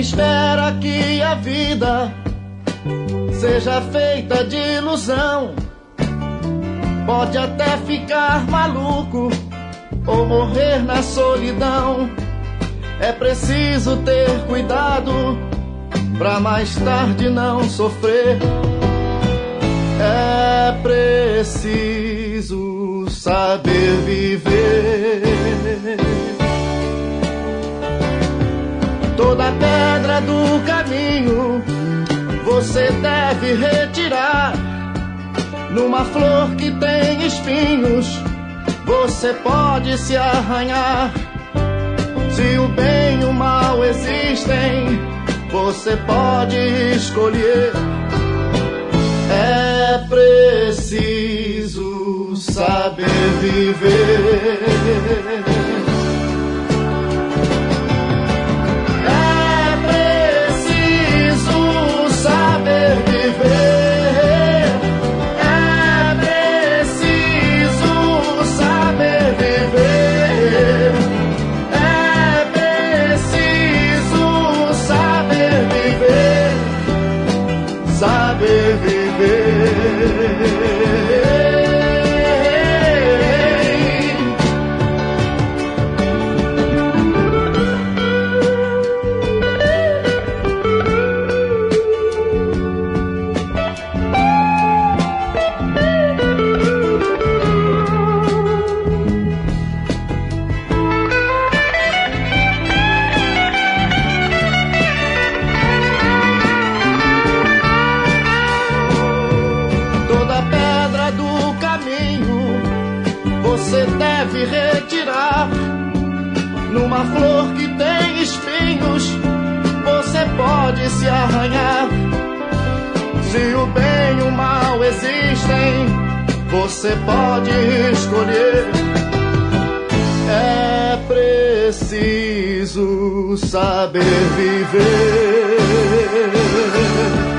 espera que a vida seja feita de ilusão pode até ficar maluco ou morrer na solidão. É preciso ter cuidado pra mais tarde não sofrer. É preciso saber viver. Toda pedra do caminho você deve retirar. Numa flor que tem espinhos você pode se arranhar. Se o bem e o mal existem, você pode escolher. É preciso saber viver. É preciso saber viver. Saber viver. Você deve retirar. Numa flor que tem espinhos você pode se arranhar. Se o bem e o mal existem, você pode escolher. É preciso saber viver.